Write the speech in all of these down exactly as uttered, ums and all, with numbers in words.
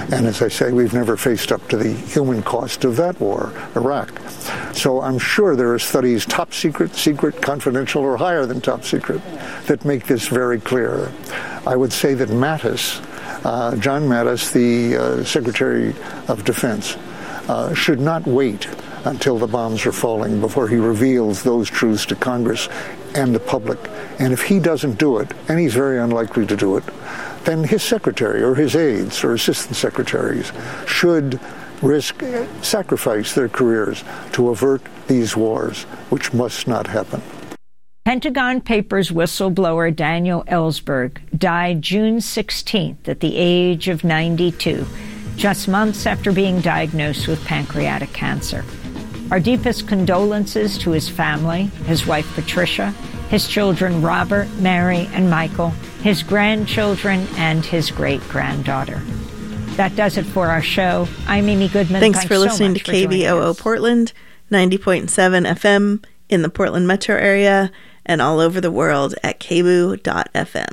And as I say, we've never faced up to the human cost of that war, Iraq. So I'm sure there are studies, top secret, secret, confidential, or higher than top secret, that make this very clear. I would say that Mattis, uh, John Mattis, the uh, Secretary of Defense, uh, should not wait until the bombs are falling before he reveals those truths to Congress and the public. And if he doesn't do it, and he's very unlikely to do it, then his secretary or his aides or assistant secretaries should risk, sacrifice their careers to avert these wars, which must not happen. Pentagon Papers whistleblower Daniel Ellsberg died June sixteenth at the age of ninety-two, just months after being diagnosed with pancreatic cancer. Our deepest condolences to his family, his wife Patricia, his children Robert, Mary, and Michael, his grandchildren, and his great-granddaughter. That does it for our show. I'm Amy Goodman. Thanks, Thanks for listening so to K B O O Portland, ninety point seven F M in the Portland metro area and all over the world at k b o dot f m.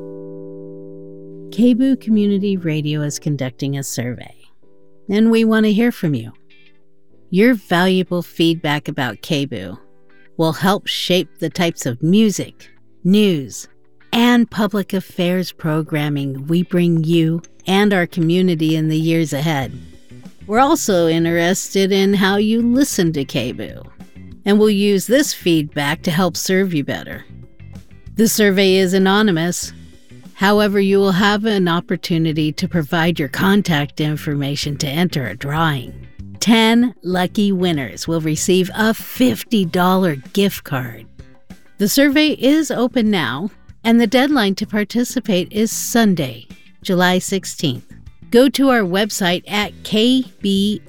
K B O O Community Radio is conducting a survey, and we want to hear from you. Your valuable feedback about K B O O will help shape the types of music, news, and public affairs programming we bring you and our community in the years ahead. We're also interested in how you listen to K B O O, and we'll use this feedback to help serve you better. The survey is anonymous. However, you will have an opportunity to provide your contact information to enter a drawing. ten lucky winners will receive a fifty dollars gift card. The survey is open now, and the deadline to participate is Sunday, July sixteenth. Go to our website at kboo.fm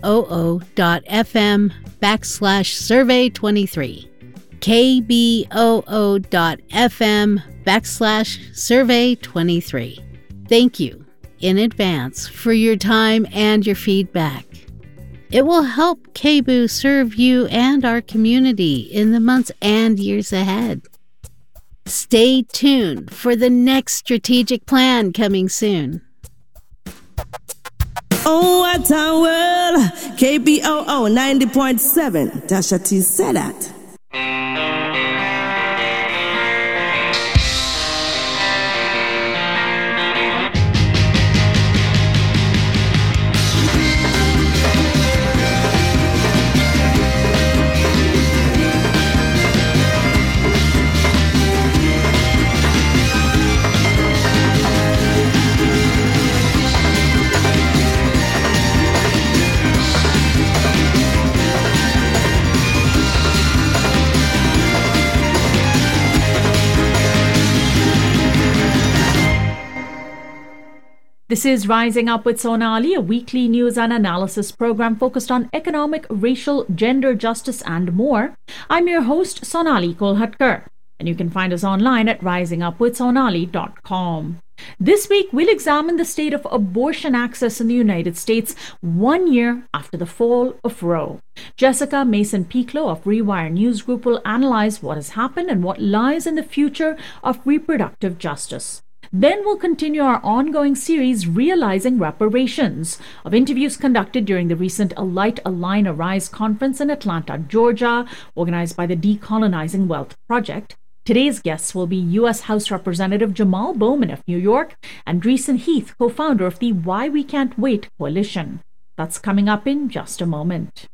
backslash survey 23. kboo.fm backslash survey 23. Thank you in advance for your time and your feedback. It will help K B O O serve you and our community in the months and years ahead. Stay tuned for the next strategic plan coming soon. Oh, what a world! K B O O ninety point seven. Tasha T said that. This is Rising Up with Sonali, a weekly news and analysis program focused on economic, racial, gender justice, and more. I'm your host, Sonali Kolhatkar, and you can find us online at rising up with sonali dot com. This week, we'll examine the state of abortion access in the United States one year after the fall of Roe. Jessica Mason-Piclo of Rewire News Group will analyze what has happened and what lies in the future of reproductive justice. Then we'll continue our ongoing series, Realizing Reparations, of interviews conducted during the recent Alight, Align, Arise conference in Atlanta, Georgia, organized by the Decolonizing Wealth Project. Today's guests will be U S House Representative Jamal Bowman of New York and Dreesen Heath, co-founder of the Why We Can't Wait Coalition. That's coming up in just a moment.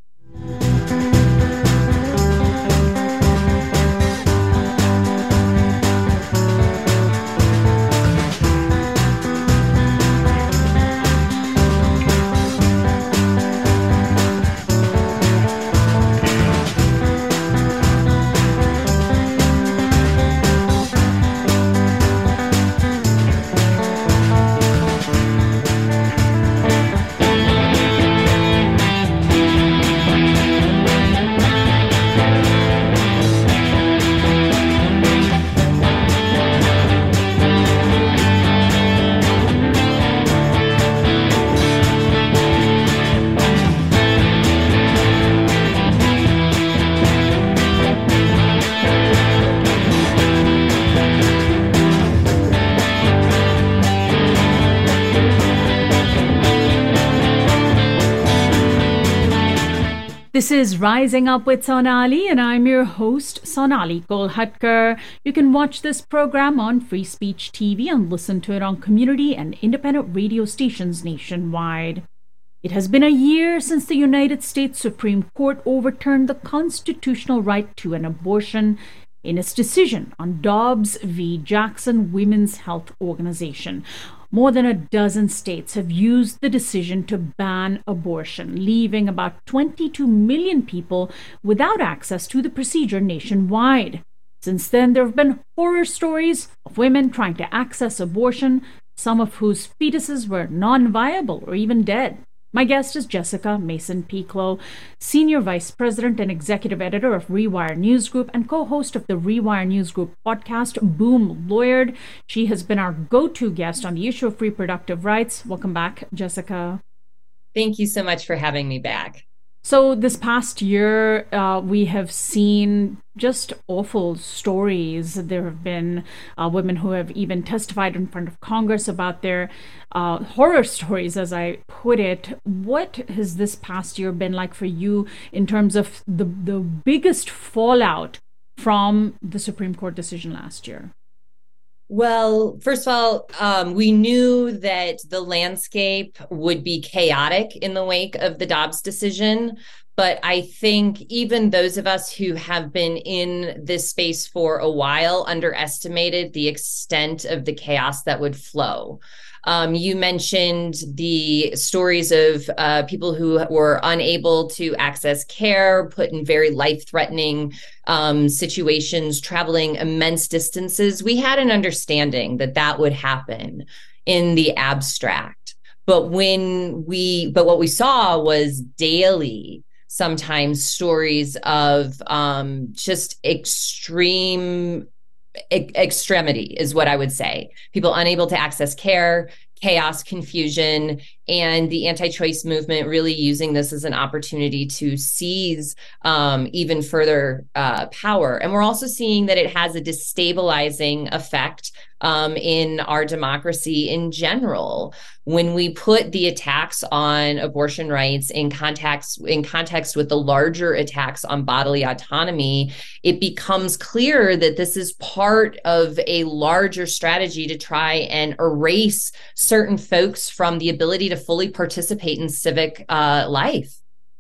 This is Rising Up with Sonali, and I'm your host, Sonali Kolhatkar. You can watch this program on Free Speech T V and listen to it on community and independent radio stations nationwide. It has been a year since the United States Supreme Court overturned the constitutional right to an abortion in its decision on Dobbs v. Jackson Women's Health Organization. More than a dozen states have used the decision to ban abortion, leaving about twenty-two million people without access to the procedure nationwide. Since then, there have been horror stories of women trying to access abortion, some of whose fetuses were non-viable or even dead. My guest is Jessica Mason-Pieklo, Senior Vice President and Executive Editor of Rewire News Group and co-host of the Rewire News Group podcast, Boom Lawyered. She has been our go-to guest on the issue of reproductive rights. Welcome back, Jessica. Thank you so much for having me back. So this past year, uh, we have seen just awful stories. There have been uh, women who have even testified in front of Congress about their uh, horror stories, as I put it. What has this past year been like for you in terms of the, the biggest fallout from the Supreme Court decision last year? Well, first of all, um, we knew that the landscape would be chaotic in the wake of the Dobbs decision. But I think even those of us who have been in this space for a while underestimated the extent of the chaos that would flow. Um, you mentioned the stories of uh, people who were unable to access care, put in very life-threatening um, situations, traveling immense distances. We had an understanding that that would happen in the abstract. But when we, but what we saw was daily, sometimes stories of um, just extreme extremity is what I would say. People unable to access care, chaos, confusion, and the anti-choice movement really using this as an opportunity to seize um, even further uh, power. And we're also seeing that it has a destabilizing effect um, in our democracy in general. When we put the attacks on abortion rights in context, in context with the larger attacks on bodily autonomy, it becomes clear that this is part of a larger strategy to try and erase certain folks from the ability to fully participate in civic uh, life.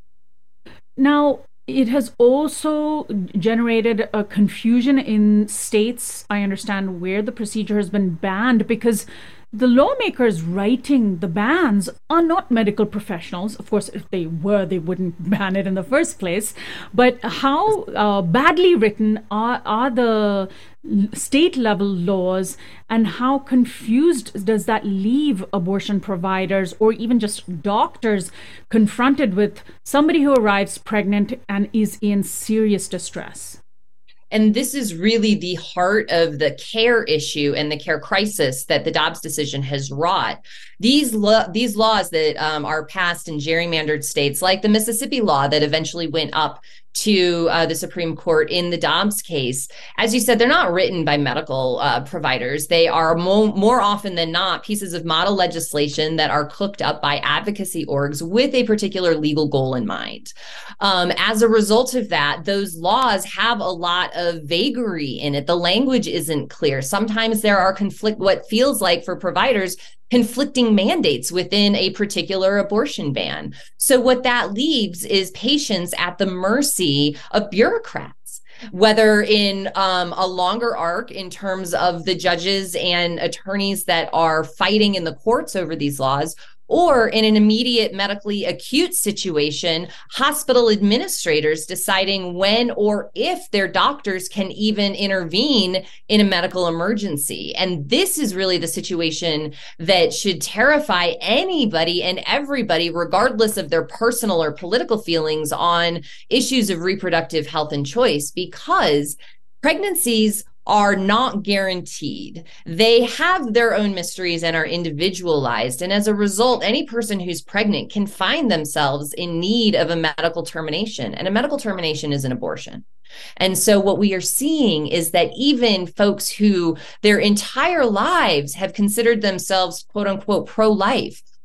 Now, it has also generated a confusion in states, I understand, where the procedure has been banned, because the lawmakers writing the bans are not medical professionals. Of course, if they were, they wouldn't ban it in the first place. But how uh, badly written are, are the state level laws, and how confused does that leave abortion providers or even just doctors confronted with somebody who arrives pregnant and is in serious distress? And this is really the heart of the care issue and the care crisis that the Dobbs decision has wrought. These lo- these laws that um, are passed in gerrymandered states, like the Mississippi law that eventually went up to uh, the Supreme Court in the Dobbs case, as you said, they're not written by medical uh, providers. They are mo- more often than not pieces of model legislation that are cooked up by advocacy orgs with a particular legal goal in mind. Um, as a result of that, those laws have a lot of vagary in it. The language isn't clear. Sometimes there are conflict, what feels like for providers, conflicting mandates within a particular abortion ban. So what that leaves is patients at the mercy of bureaucrats, whether in um, a longer arc in terms of the judges and attorneys that are fighting in the courts over these laws, or in an immediate medically acute situation, hospital administrators deciding when or if their doctors can even intervene in a medical emergency. And this is really the situation that should terrify anybody and everybody, regardless of their personal or political feelings on issues of reproductive health and choice, because pregnancies are not guaranteed. They have their own mysteries and are individualized. And as a result, any person who's pregnant can find themselves in need of a medical termination. And a medical termination is an abortion. And so what we are seeing is that even folks who their entire lives have considered themselves, quote unquote, pro-life,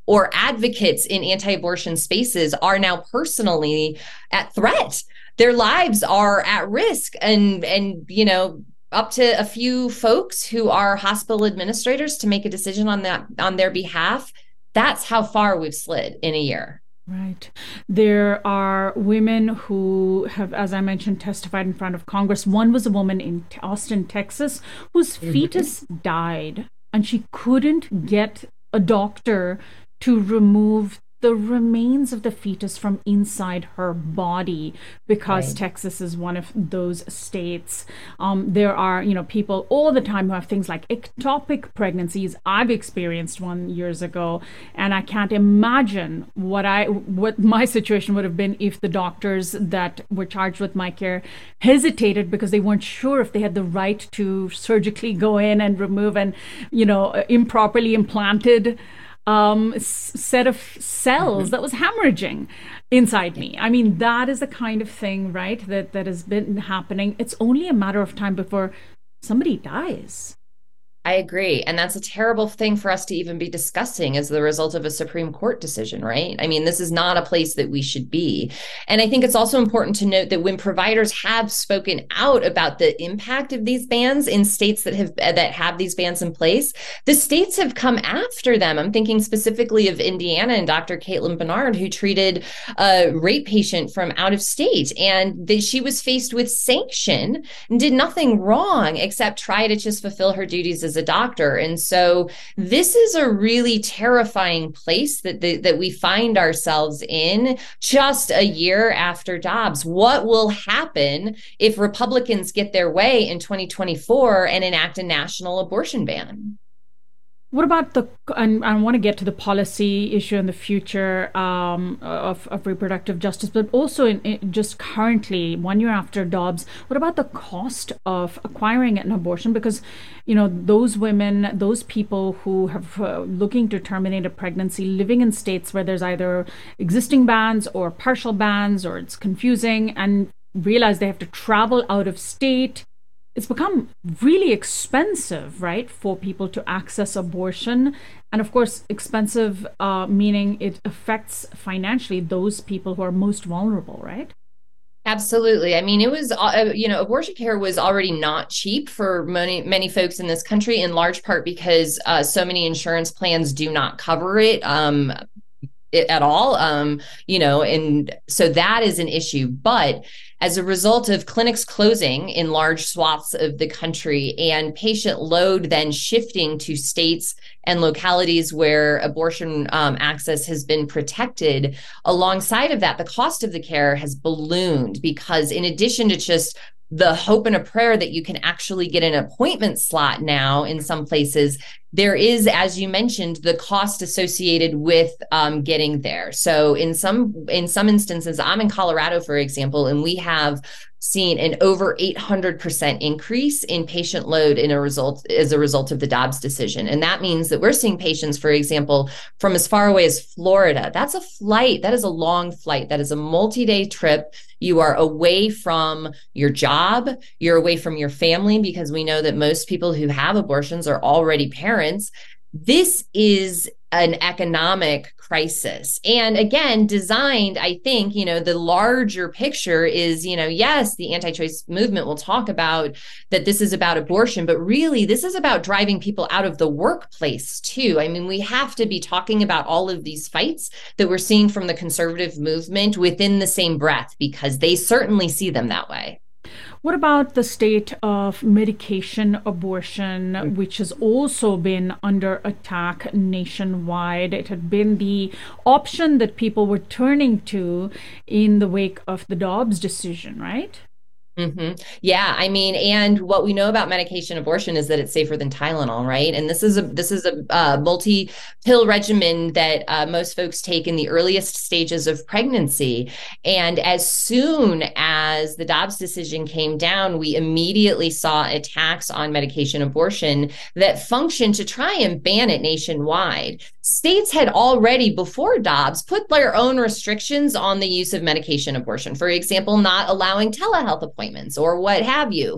or advocates in anti-abortion spaces are now personally at threat. Their lives are at risk. And, and, you know, up to a few folks who are hospital administrators to make a decision on that, on their behalf. That's how far we've slid in a year. Right. There are women who have, as I mentioned, testified in front of Congress. One was a woman in Austin, Texas, whose mm-hmm. fetus died, and she couldn't get a doctor to remove the remains of the fetus from inside her body because right. Texas is one of those states. Um, there are, you know, people all the time who have things like ectopic pregnancies. I've experienced one years ago, and I can't imagine what I what my situation would have been if the doctors that were charged with my care hesitated because they weren't sure if they had the right to surgically go in and remove an, you know, improperly implanted um set of cells that was hemorrhaging inside me. I mean, that is the kind of thing, right, that that has been happening. It's only a matter of time before somebody dies. I agree. And that's a terrible thing for us to even be discussing as the result of a Supreme Court decision, right? I mean, this is not a place that we should be. And I think it's also important to note that when providers have spoken out about the impact of these bans in states that have that have these bans in place, the states have come after them. I'm thinking specifically of Indiana and Doctor Caitlin Bernard, who treated a rape patient from out of state. And the, she was faced with sanction and did nothing wrong except try to just fulfill her duties as a doctor. And so this is a really terrifying place that the, that we find ourselves in just a year after Dobbs. What will happen if Republicans get their way in twenty twenty-four and enact a national abortion ban? What about the, and I want to get to the policy issue in the future um, of, of reproductive justice, but also in, in just currently, one year after Dobbs, what about the cost of acquiring an abortion? Because, you know, those women, those people who have uh, looking to terminate a pregnancy, living in states where there's either existing bans or partial bans, or it's confusing, and realize they have to travel out of state. It's become really expensive, right, for people to access abortion. And of course, expensive, uh, meaning it affects financially those people who are most vulnerable, right? Absolutely. I mean, it was, uh, you know, abortion care was already not cheap for many, many folks in this country, in large part because uh, so many insurance plans do not cover it. Um, It, at all, um, you know, and so that is an issue. But as a result of clinics closing in large swaths of the country and patient load then shifting to states and localities where abortion um, access has been protected, alongside of that, the cost of the care has ballooned because in addition to just the hope and a prayer that you can actually get an appointment slot now in some places, there is, as you mentioned, the cost associated with um, getting there. So in some in some instances, I'm in Colorado, for example, and we have seen an over eight hundred percent increase in patient load in a result as a result of the Dobbs decision. And that means that we're seeing patients, for example, from as far away as Florida. That's a flight. That is a long flight. That is a multi-day trip. You are away from your job. You're away from your family, because we know that most people who have abortions are already parents. This is an economic crisis. And again, designed, I think, you know, the larger picture is, you know, yes, the anti-choice movement will talk about that this is about abortion, but really this is about driving people out of the workplace too. I mean, we have to be talking about all of these fights that we're seeing from the conservative movement within the same breath, because they certainly see them that way. What about the state of medication abortion, which has also been under attack nationwide? It had been the option that people were turning to in the wake of the Dobbs decision, right? Mm-hmm. Yeah, I mean, and what we know about medication abortion is that it's safer than Tylenol, right? And this is a this is a uh, multi-pill regimen that uh, most folks take in the earliest stages of pregnancy. And as soon as the Dobbs decision came down, we immediately saw attacks on medication abortion that functioned to try and ban it nationwide. States had already, before Dobbs, put their own restrictions on the use of medication abortion. For example, not allowing telehealth appointments or what have you.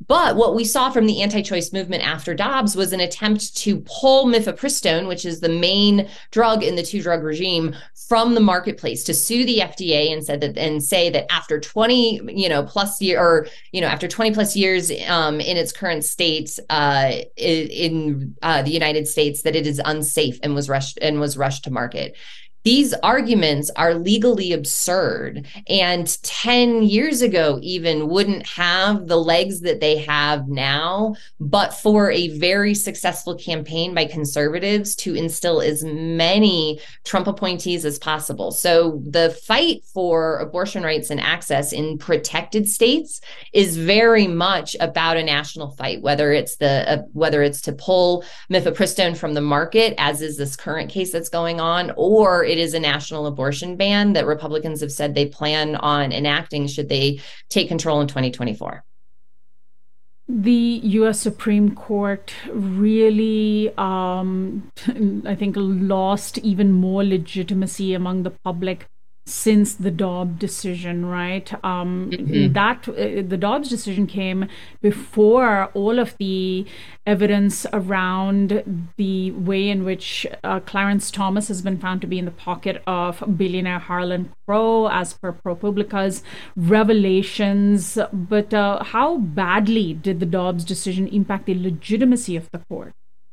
But what we saw from the anti-choice movement after Dobbs was an attempt to pull mifepristone, which is the main drug in the two-drug regime, from the marketplace, to sue the F D A and said that and say that after twenty, you know, plus year or you know after twenty plus years um, in its current state uh, in uh, the United States, that it is unsafe and was rushed and was rushed to market. These arguments are legally absurd, and ten years ago even wouldn't have the legs that they have now, but for a very successful campaign by conservatives to instill as many Trump appointees as possible. So the fight for abortion rights and access in protected states is very much about a national fight, whether it's the uh, whether it's to pull mifepristone from the market, as is this current case that's going on, or it is a national abortion ban that Republicans have said they plan on enacting should they take control in twenty twenty-four. The U S Supreme Court really, um, I think, lost even more legitimacy among the public since the Dobbs decision, right? Um, mm-hmm. That uh, the Dobbs decision came before all of the evidence around the way in which uh, Clarence Thomas has been found to be in the pocket of billionaire Harlan Crow, as per ProPublica's revelations. But uh, how badly did the Dobbs decision impact the legitimacy of the court?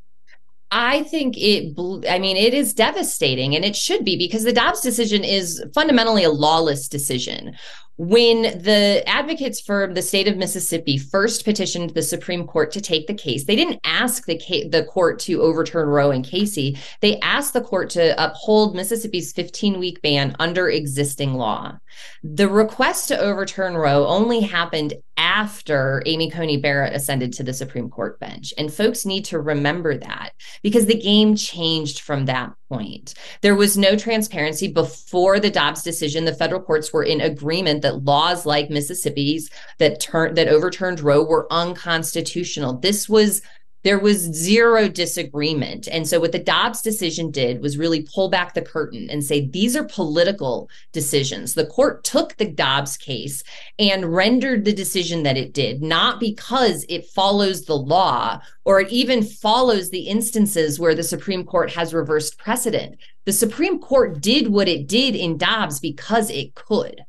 I think it, I mean, it is devastating, and it should be, because the Dobbs decision is fundamentally a lawless decision. When the advocates for the state of Mississippi first petitioned the Supreme Court to take the case, they didn't ask the ca- the court to overturn Roe and Casey. They asked the court to uphold Mississippi's fifteen-week ban under existing law. The request to overturn Roe only happened after Amy Coney Barrett ascended to the Supreme Court bench. And folks need to remember that, because the game changed from that point. There was no transparency before the Dobbs decision. The federal courts were in agreement that laws like Mississippi's that turned that overturned Roe were unconstitutional. This was There was zero disagreement. And so what the Dobbs decision did was really pull back the curtain and say, these are political decisions. The court took the Dobbs case and rendered the decision that it did, not because it follows the law or it even follows the instances where the Supreme Court has reversed precedent. The Supreme Court did what it did in Dobbs because it could.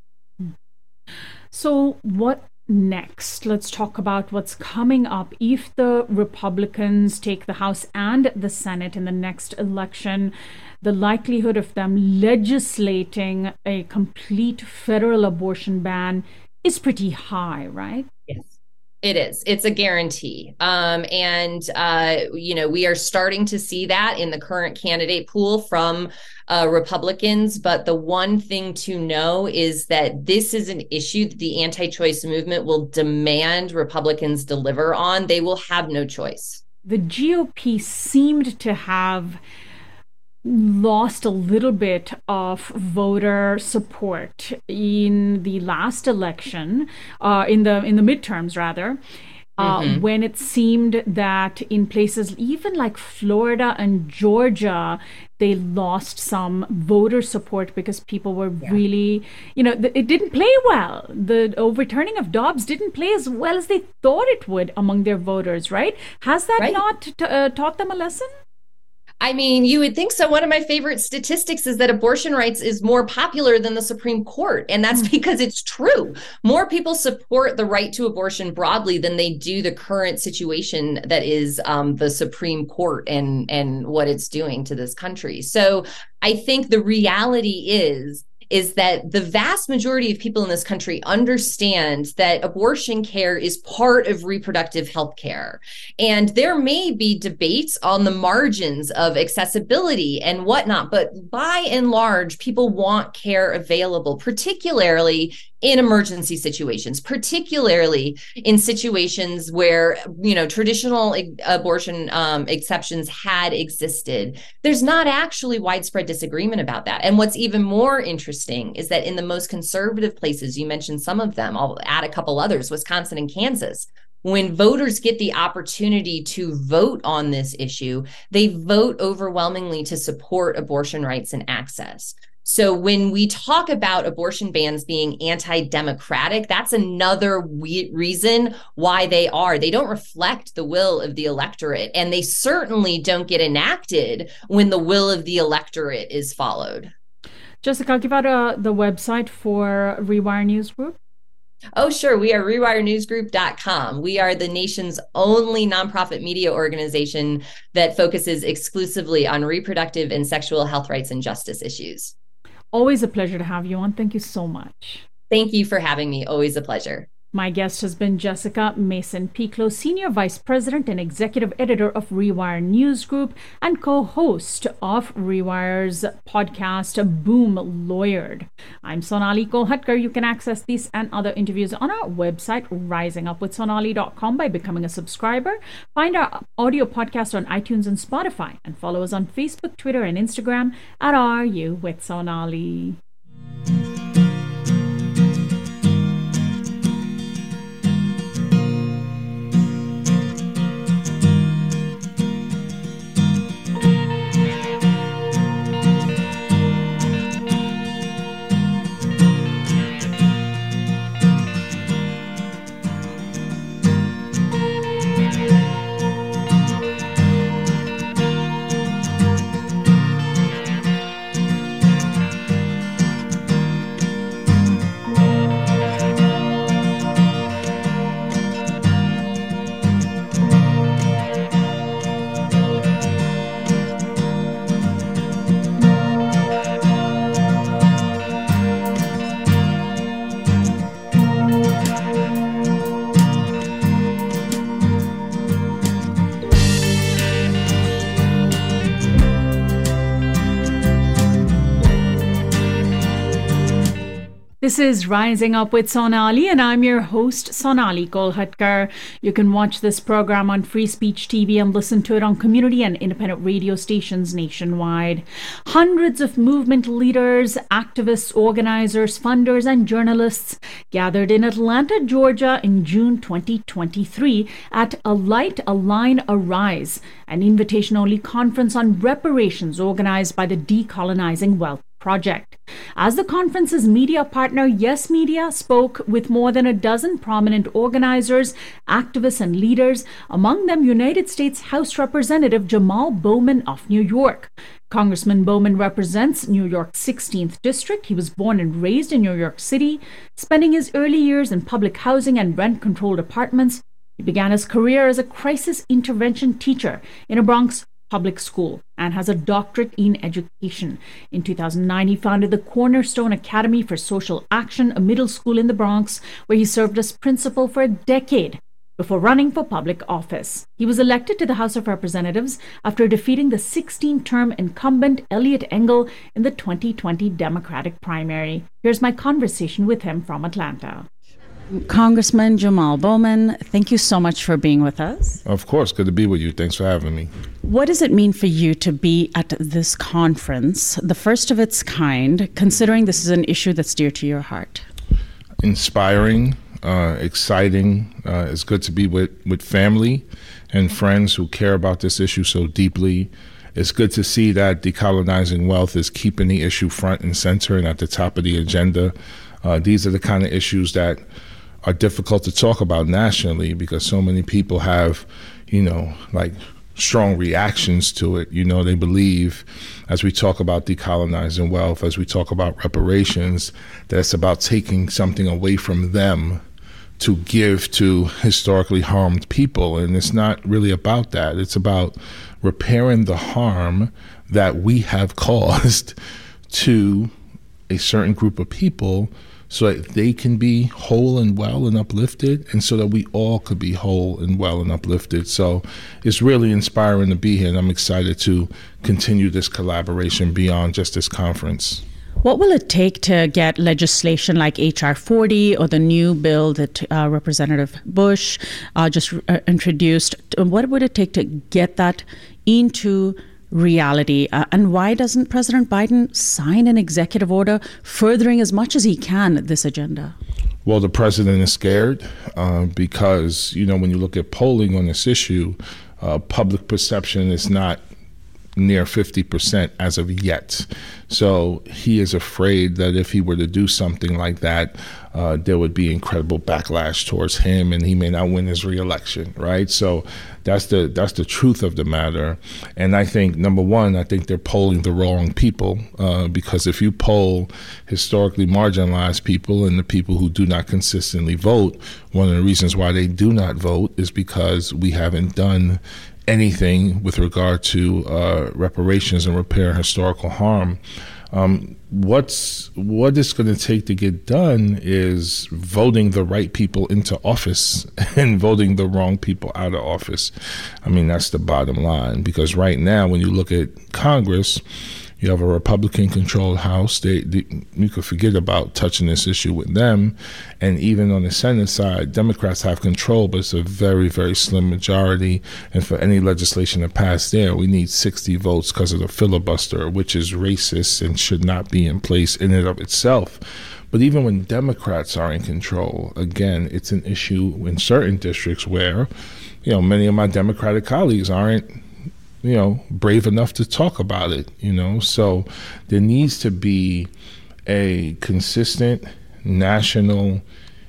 So what next? Let's talk about what's coming up if the Republicans take the House and the Senate in the next election. The likelihood of them legislating a complete federal abortion ban is pretty high, right? Yes. It is. It's a guarantee. Um, and, uh, you know, we are starting to see that in the current candidate pool from uh, Republicans. But the one thing to know is that this is an issue that the anti-choice movement will demand Republicans deliver on. They will have no choice. The G O P seemed to have lost a little bit of voter support in the last election, uh, in the in the midterms rather, uh, mm-hmm. when it seemed that in places even like Florida and Georgia, they lost some voter support because people were yeah. really, you know, th- it didn't play well. The overturning of Dobbs didn't play as well as they thought it would among their voters, right? Has that right. not t- uh, taught them a lesson? I mean, you would think so. One of my favorite statistics is that abortion rights is more popular than the Supreme Court. And that's because it's true. More people support the right to abortion broadly than they do the current situation that is um, the Supreme Court and, and what it's doing to this country. So I think the reality is is that the vast majority of people in this country understand that abortion care is part of reproductive health care. And there may be debates on the margins of accessibility and whatnot, but by and large, people want care available, particularly in emergency situations, particularly in situations where, you know, traditional abortion um, exceptions had existed. There's not actually widespread disagreement about that. And what's even more interesting is that in the most conservative places, you mentioned some of them, I'll add a couple others, Wisconsin and Kansas, when voters get the opportunity to vote on this issue, they vote overwhelmingly to support abortion rights and access. So when we talk about abortion bans being anti-democratic, that's another we- reason why they are. They don't reflect the will of the electorate, and they certainly don't get enacted when the will of the electorate is followed. Jessica, give out uh, the website for Rewire News Group. Oh, sure. We are rewire news group dot com. We are the nation's only nonprofit media organization that focuses exclusively on reproductive and sexual health rights and justice issues. Always a pleasure to have you on. Thank you so much. Thank you for having me. Always a pleasure. My guest has been Jessica Mason-Pichlo, Senior Vice President and Executive Editor of Rewire News Group and co-host of Rewire's podcast, Boom Lawyered. I'm Sonali Kolhatkar. You can access these and other interviews on our website, rising up with sonali dot com, by becoming a subscriber. Find our audio podcast on iTunes and Spotify, and follow us on Facebook, Twitter, and Instagram at Are You with Sonali. This is Rising Up with Sonali, and I'm your host, Sonali Kolhatkar. You can watch this program on Free Speech T V and listen to it on community and independent radio stations nationwide. Hundreds of movement leaders, activists, organizers, funders, and journalists gathered in Atlanta, Georgia in June twenty twenty-three at A Light, A Line, Arise, an invitation-only conference on reparations organized by the Decolonizing Wealth Project. As the conference's media partner, Yes Media spoke with more than a dozen prominent organizers, activists, and leaders, among them United States House Representative Jamal Bowman of New York. Congressman Bowman represents New York's sixteenth District. He was born and raised in New York City, spending his early years in public housing and rent-controlled apartments. He began his career as a crisis intervention teacher in a Bronx public school and has a doctorate in education. In two thousand nine, he founded the Cornerstone Academy for Social Action, a middle school in the Bronx, where he served as principal for a decade before running for public office. He was elected to the House of Representatives after defeating the sixteen-term incumbent Eliot Engel in the twenty twenty Democratic primary. Here's my conversation with him from Atlanta. Congressman Jamal Bowman, thank you so much for being with us. Of course, good to be with you. Thanks for having me. What does it mean for you to be at this conference, the first of its kind, considering this is an issue that's dear to your heart? Inspiring, uh, exciting. Uh, it's good to be with, with family and friends who care about this issue so deeply. It's good to see that decolonizing wealth is keeping the issue front and center and at the top of the agenda. Uh, these are the kind of issues that are difficult to talk about nationally because so many people have, you know, like strong reactions to it. You know, they believe, as we talk about decolonizing wealth, as we talk about reparations, that it's about taking something away from them to give to historically harmed people. And it's not really about that. It's about repairing the harm that we have caused to a certain group of people so that they can be whole and well and uplifted, and so that we all could be whole and well and uplifted. So it's really inspiring to be here, and I'm excited to continue this collaboration beyond just this conference. What will it take to get legislation like H R forty or the new bill that uh, Representative Bush uh, just uh, introduced? What would it take to get that into reality? Uh, and why doesn't President Biden sign an executive order furthering as much as he can this agenda? Well, the president is scared uh, because, you know, when you look at polling on this issue, uh, public perception is not near fifty percent as of yet. So he is afraid that if he were to do something like that, uh, there would be incredible backlash towards him and he may not win his reelection, right? So that's the that's the truth of the matter. And I think, number one, I think they're polling the wrong people uh, because if you poll historically marginalized people and the people who do not consistently vote, one of the reasons why they do not vote is because we haven't done anything with regard to uh, reparations and repair historical harm. Um, what's what it's going to take to get done is voting the right people into office and voting the wrong people out of office. I mean, that's the bottom line, because right now, when you look at Congress, you have a Republican-controlled House. They, they, you could forget about touching this issue with them. And even on the Senate side, Democrats have control, but it's a very, very slim majority. And for any legislation to pass there, we need sixty votes because of the filibuster, which is racist and should not be in place in and of itself. But even when Democrats are in control, again, it's an issue in certain districts where, you know, many of my Democratic colleagues aren't, you know, brave enough to talk about it, you know. So there needs to be a consistent national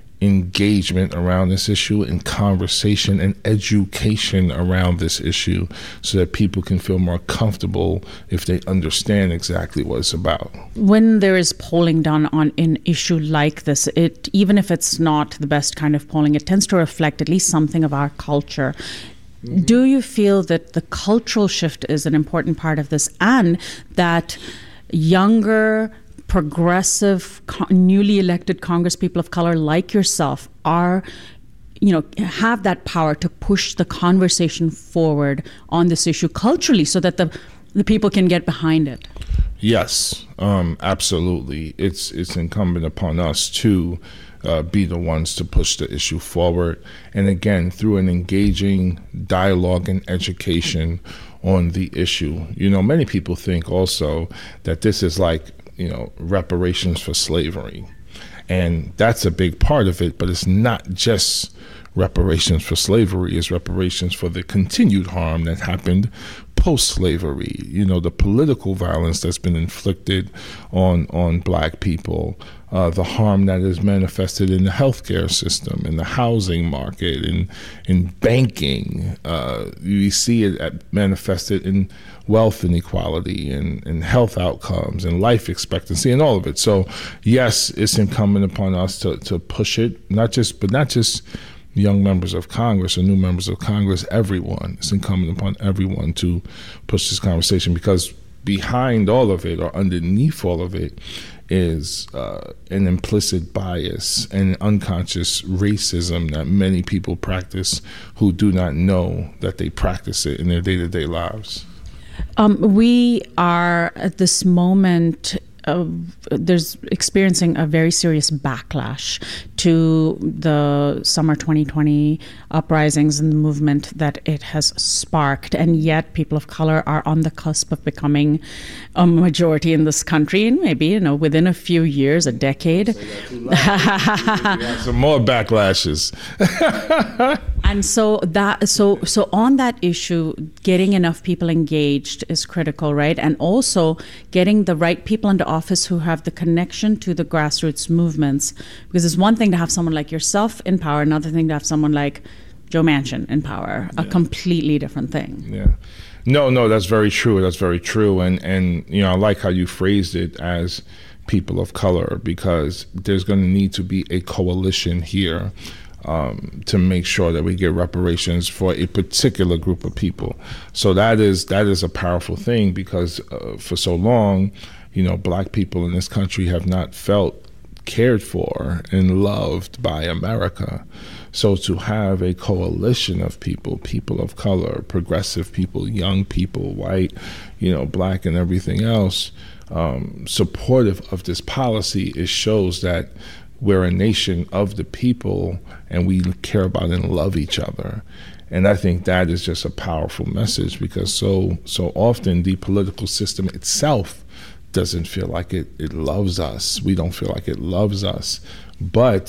engagement around this issue and conversation and education around this issue so that people can feel more comfortable if they understand exactly what it's about. When there is polling done on an issue like this, it even if it's not the best kind of polling, it tends to reflect at least something of our culture. Do you feel that the cultural shift is an important part of this, and that younger, progressive, newly elected Congress people of color like yourself are, you know, have that power to push the conversation forward on this issue culturally so that the the people can get behind it? Yes, um, absolutely. It's it's incumbent upon us to Uh, be the ones to push the issue forward. And again, through an engaging dialogue and education on the issue. You know, many people think also that this is like, you know, reparations for slavery. And that's a big part of it, but it's not just reparations for slavery, it's reparations for the continued harm that happened post-slavery, you know, the political violence that's been inflicted on on black people, uh, the harm that is manifested in the healthcare system, in the housing market, in in banking. Uh, you see it at, manifested in wealth inequality and, and health outcomes and life expectancy and all of it. So yes, it's incumbent upon us to, to push it, not just, but not just young members of Congress or new members of Congress, everyone. It's incumbent upon everyone to push this conversation, because behind all of it, or underneath all of it, is uh, an implicit bias and unconscious racism that many people practice who do not know that they practice it in their day-to-day lives. Um, we are at this moment Uh, there's experiencing a very serious backlash to the summer twenty twenty uprisings and the movement that it has sparked, and yet people of color are on the cusp of becoming a majority in this country, and maybe, you know, within a few years, a decade. Some more backlashes. And so that so so on that issue, getting enough people engaged is critical, right? And also getting the right people into office who have the connection to the grassroots movements, because it's one thing to have someone like yourself in power, another thing to have someone like Joe Manchin in power, a yeah. completely different thing. Yeah. No, no, that's very true. That's very true. And, and you know, I like how you phrased it as people of color, because there's going to need to be a coalition here um, to make sure that we get reparations for a particular group of people. So that is that is a powerful thing, because uh, for so long, you know, black people in this country have not felt cared for and loved by America. So to have a coalition of people, people of color, progressive people, young people, white, you know, black and everything else, um, supportive of this policy, it shows that we're a nation of the people and we care about and love each other. And I think that is just a powerful message, because so so often the political system itself doesn't feel like it, it loves us. We don't feel like it loves us. But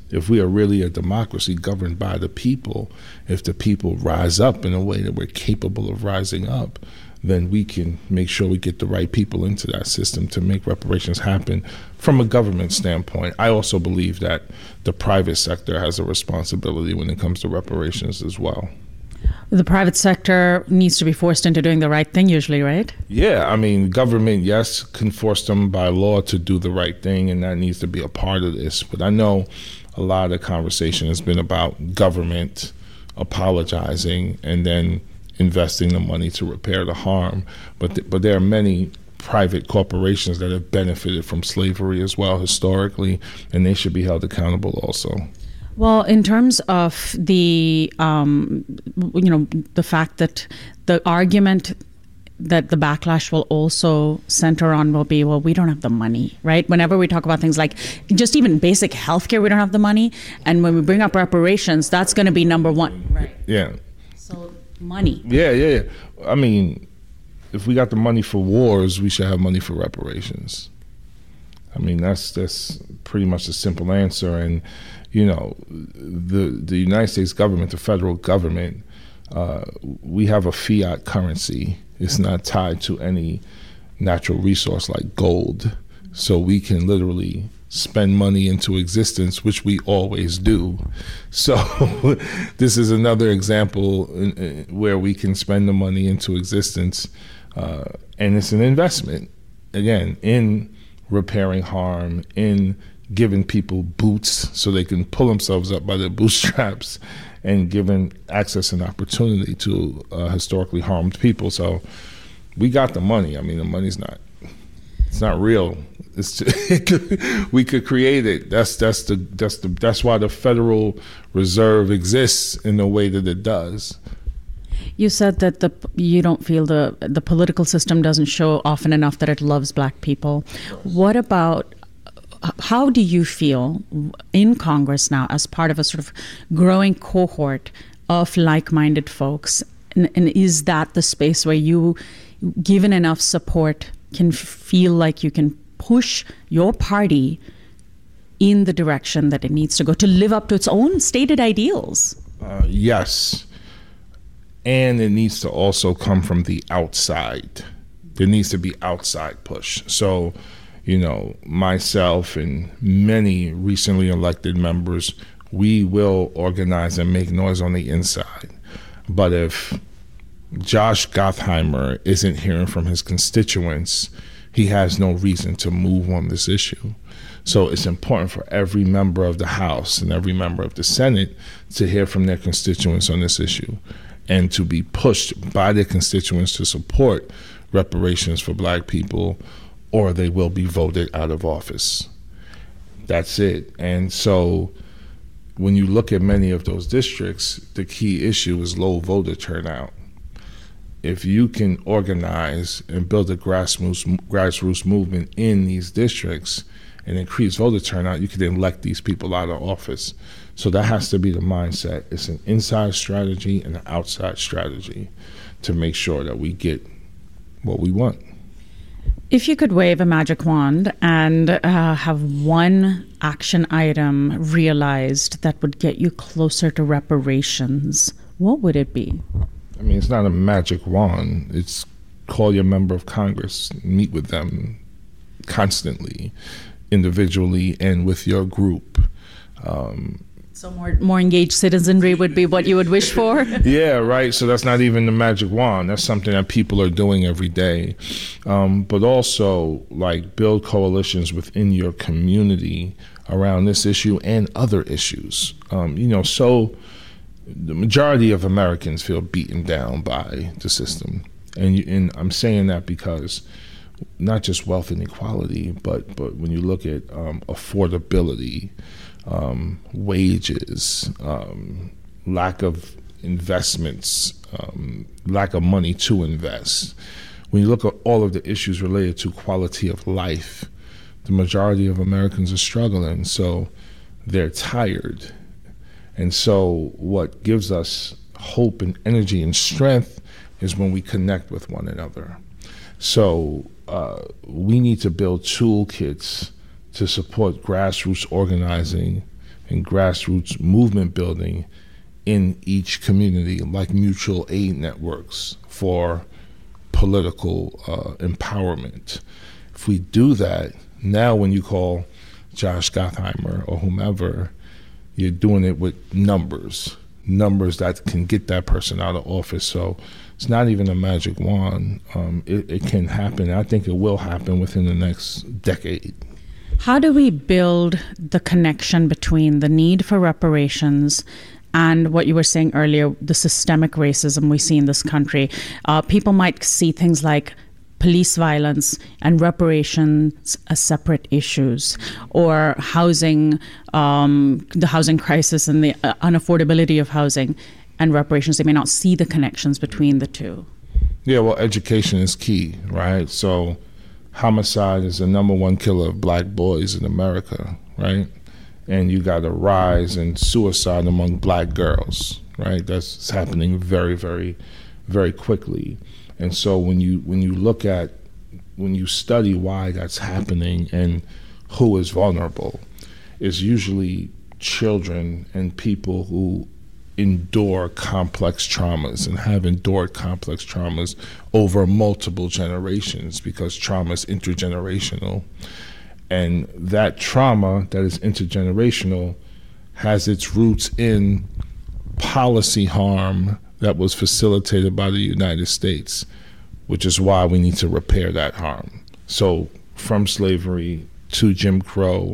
If we are really a democracy governed by the people, if the people rise up in a way that we're capable of rising up, then we can make sure we get the right people into that system to make reparations happen from a government standpoint. I also believe that the private sector has a responsibility when it comes to reparations as well. The private sector needs to be forced into doing the right thing usually, right? Yeah, I mean, government, yes, can force them by law to do the right thing, and that needs to be a part of this. But I know a lot of the conversation has been about government apologizing and then investing the money to repair the harm. But th- but there are many private corporations that have benefited from slavery as well historically, and they should be held accountable also. Well, in terms of the, um, you know, the fact that the argument that the backlash will also center on will be, well, we don't have the money, right? Whenever we talk about things like just even basic healthcare, we don't have the money. And when we bring up reparations, that's going to be number one. Right. Yeah. So money. Yeah, yeah, yeah. I mean, if we got the money for wars, we should have money for reparations. I mean, that's that's pretty much a simple answer. And, you know, the the United States government, the federal government, uh, we have a fiat currency. It's not tied to any natural resource like gold. So we can literally spend money into existence, which we always do. So this is another example in, in, where we can spend the money into existence. Uh, and it's an investment, again, in repairing harm, in giving people boots so they can pull themselves up by their bootstraps, and giving access and opportunity to uh, historically harmed people. So we got the money. I mean, the money's not, it's not real. It's just, we could create it. That's that's the that's the that's why the Federal Reserve exists in the way that it does. You said that the you don't feel the the political system doesn't show often enough that it loves Black people. What about, how do you feel in Congress now as part of a sort of growing cohort of like-minded folks? And, and is that the space where you, given enough support, can feel like you can push your party in the direction that it needs to go to live up to its own stated ideals? Uh, yes. And it needs to also come from the outside. There needs to be outside push. So, you know, myself and many recently elected members, we will organize and make noise on the inside. But if Josh Gottheimer isn't hearing from his constituents, he has no reason to move on this issue. So it's important for every member of the House and every member of the Senate to hear from their constituents on this issue and to be pushed by their constituents to support reparations for Black people, or they will be voted out of office. That's it. And so when you look at many of those districts, the key issue is low voter turnout. If you can organize and build a grassroots, grassroots movement in these districts and increase voter turnout, you can then elect these people out of office. So that has to be the mindset. It's an inside strategy and an outside strategy to make sure that we get what we want. If you could wave a magic wand and uh, have one action item realized that would get you closer to reparations, what would it be? I mean, it's not a magic wand. It's call your member of Congress, meet with them constantly, individually, and with your group. Um, so more more engaged citizenry would be what you would wish for? Yeah, right. So that's not even the magic wand. That's something that people are doing every day. Um, but also, like, build coalitions within your community around this issue and other issues. Um, you know, so the majority of Americans feel beaten down by the system. And, you, and I'm saying that because not just wealth inequality, but, but when you look at um, affordability, um, wages, um, lack of investments, um, lack of money to invest. When you look at all of the issues related to quality of life, the majority of Americans are struggling, so they're tired. And so what gives us hope and energy and strength is when we connect with one another. So uh, we need to build toolkits to support grassroots organizing and grassroots movement building in each community, like mutual aid networks for political uh, empowerment. If we do that, now when you call Josh Gottheimer or whomever, you're doing it with numbers, numbers that can get that person out of office. So it's not even a magic wand. Um, it, it can happen. I think it will happen within the next decade. How do we build the connection between the need for reparations and what you were saying earlier, the systemic racism we see in this country? Uh, people might see things like police violence and reparations as separate issues, or housing, um, the housing crisis and the uh, unaffordability of housing and reparations. They may not see the connections between the two. Yeah, well, education is key, right? So homicide is the number one killer of black boys in America, right? And you got a rise in suicide among black girls, right? That's happening very, very, very quickly. And so when you when you look at, when you study why that's happening and who is vulnerable, it's usually children and people who endure complex traumas and have endured complex traumas over multiple generations, because trauma is intergenerational. And that trauma that is intergenerational has its roots in policy harm that was facilitated by the United States, which is why we need to repair that harm. So from slavery to Jim Crow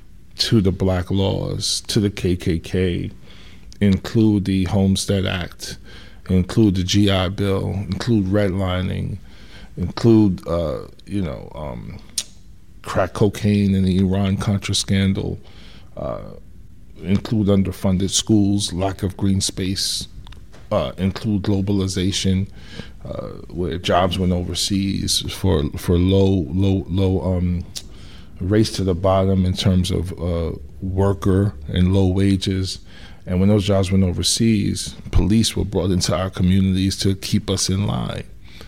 to the black laws to the K K K, include the Homestead Act, include the G I Bill, include redlining, include, uh, you know, um, crack cocaine and the Iran-Contra scandal, uh, include underfunded schools, lack of green space, uh, include globalization, uh, where jobs went overseas for for low, low, low um, race to the bottom in terms of uh, worker and low wages. And when those jobs went overseas, police were brought into our communities to keep us in line.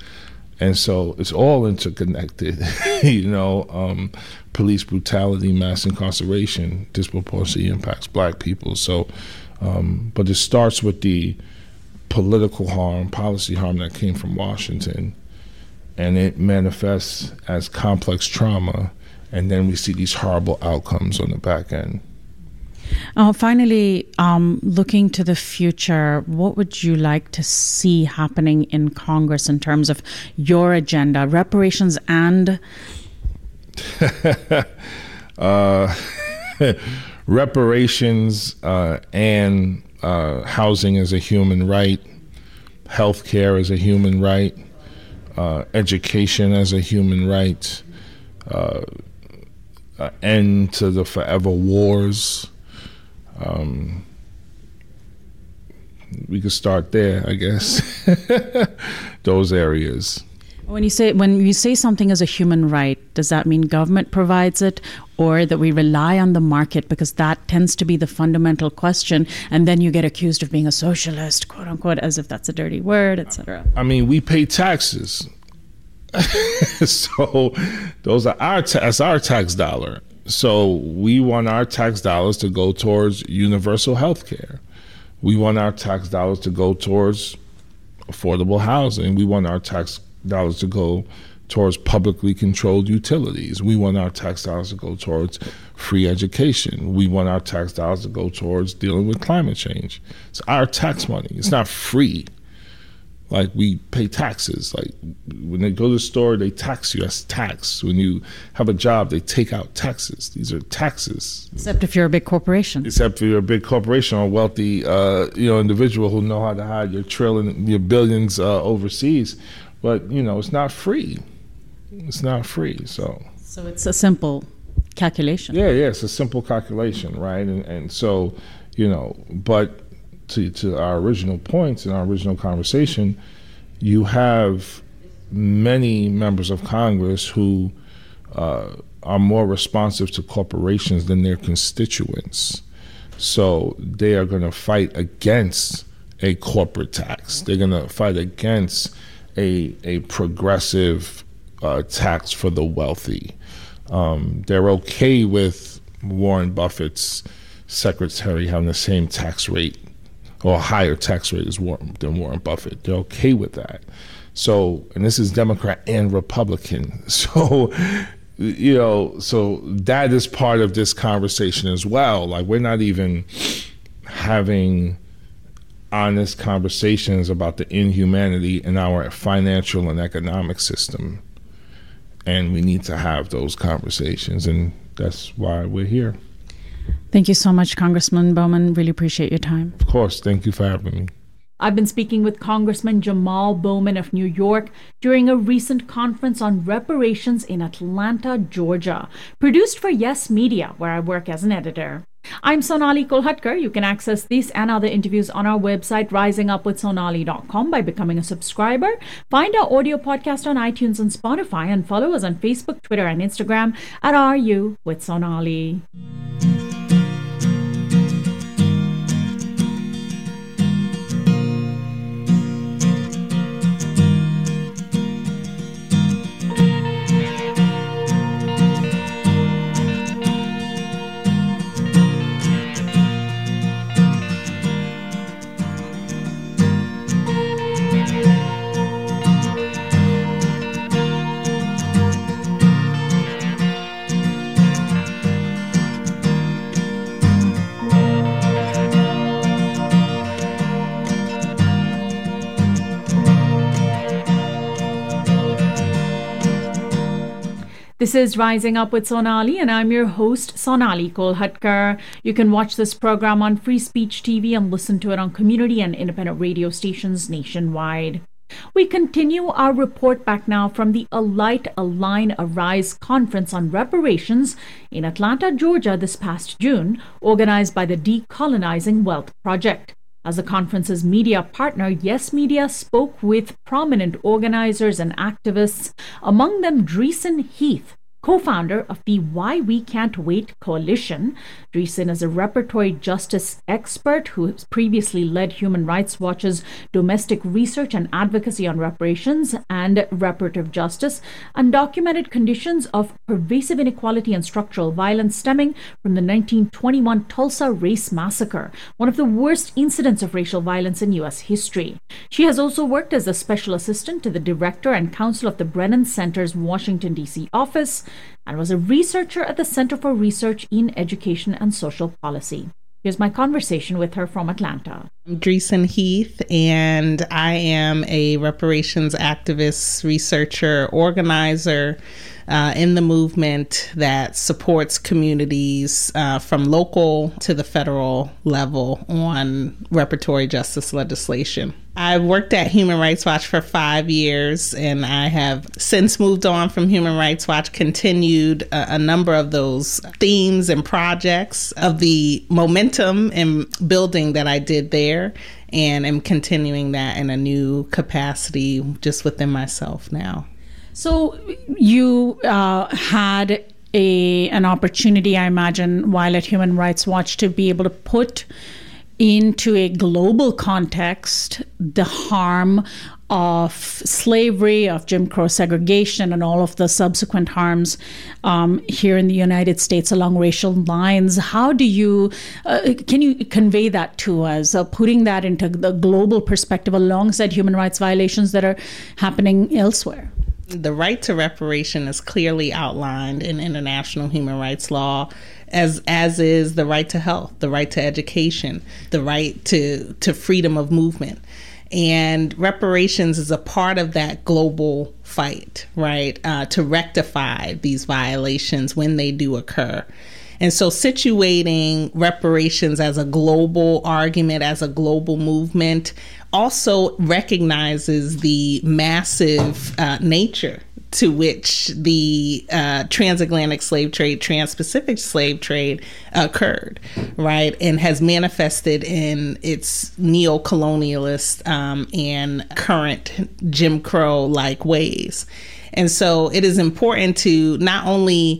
And so it's all interconnected, you know, um, police brutality, mass incarceration disproportionately impacts black people. So, um, but it starts with the political harm, policy harm that came from Washington, and it manifests as complex trauma, and then we see these horrible outcomes on the back end. Uh, finally, um, looking to the future, what would you like to see happening in Congress in terms of your agenda, reparations and? uh, reparations uh, and uh, housing as a human right, healthcare as a human right, uh, education as a human right, uh, uh, end to the forever wars. Um, we could start there, I guess. Those areas. When you say when you say something is a human right, does that mean government provides it, or that we rely on the market? Because that tends to be the fundamental question, and then you get accused of being a socialist, quote unquote, as if that's a dirty word, et cetera. I mean, we pay taxes, so those are our ta- that's our tax dollar. So we want our tax dollars to go towards universal health care. We want our tax dollars to go towards affordable housing. We want our tax dollars to go towards publicly controlled utilities. We want our tax dollars to go towards free education. We want our tax dollars to go towards dealing with climate change. It's our tax money. It's not free. Like, we pay taxes. Like, when they go to the store, they tax you. That's tax. When you have a job, they take out taxes. These are taxes. Except if you're a big corporation. Except if you're a big corporation or a wealthy, uh, you know, individual who know how to hide your trillion, your billions uh, overseas. But, you know, it's not free. It's not free. So. So it's a simple calculation. Yeah, yeah. It's a simple calculation, right? And and so, you know, but. To, to our original points in our original conversation, you have many members of Congress who uh, are more responsive to corporations than their constituents. So they are going to fight against a corporate tax. They're going to fight against a, a progressive uh, tax for the wealthy. Um, they're okay with Warren Buffett's secretary having the same tax rate or a higher tax rate as Warren, than Warren Buffett. They're okay with that. So, and this is Democrat and Republican. So, you know, so that is part of this conversation as well. Like, we're not even having honest conversations about the inhumanity in our financial and economic system. And we need to have those conversations, and that's why we're here. Thank you so much, Congressman Bowman. Really appreciate your time. Of course. Thank you for having me. I've been speaking with Congressman Jamal Bowman of New York during a recent conference on reparations in Atlanta, Georgia, produced for Yes Media, where I work as an editor. I'm Sonali Kolhatkar. You can access these and other interviews on our website, rising up with sonali dot com, by becoming a subscriber. Find our audio podcast on iTunes and Spotify, and follow us on Facebook, Twitter, and Instagram at R U with Sonali. This is Rising Up with Sonali, and I'm your host, Sonali Kolhatkar. You can watch this program on Free Speech T V and listen to it on community and independent radio stations nationwide. We continue our report back now from the Alight, Align, Arise conference on reparations in Atlanta, Georgia this past June, organized by the Decolonizing Wealth Project. As the conference's media partner, Yes Media spoke with prominent organizers and activists, among them Dreesen Heath, co-founder of the Why We Can't Wait Coalition. Dreesen is a reparatory justice expert who has previously led Human Rights Watch's domestic research and advocacy on reparations and reparative justice, and documented conditions of pervasive inequality and structural violence stemming from the nineteen twenty-one Tulsa Race Massacre, one of the worst incidents of racial violence in U S history. She has also worked as a special assistant to the director and counsel of the Brennan Center's Washington, D C office, and was a researcher at the Center for Research in Education and Social Policy. Here's my conversation with her from Atlanta. I'm Dreesen Heath, and I am a reparations activist, researcher, organizer uh, in the movement that supports communities uh, from local to the federal level on reparatory justice legislation. I worked at Human Rights Watch for five years, and I have since moved on from Human Rights Watch, continued a, a number of those themes and projects of the momentum and building that I did there, and am continuing that in a new capacity just within myself now. So you uh, had a an opportunity, I imagine, while at Human Rights Watch to be able to put into a global context the harm of slavery, of Jim Crow segregation, and all of the subsequent harms um, here in the United States along racial lines. How do you, uh, can you convey that to us, uh, putting that into the global perspective alongside human rights violations that are happening elsewhere? The right to reparation is clearly outlined in international human rights law, as as is the right to health, the right to education, the right to, to freedom of movement. And reparations is a part of that global fight, right, uh, to rectify these violations when they do occur. And so situating reparations as a global argument, as a global movement, also recognizes the massive uh, nature to which the uh, transatlantic slave trade, trans-Pacific slave trade occurred, right, and has manifested in its neo-colonialist um, and current Jim Crow-like ways. And so it is important to not only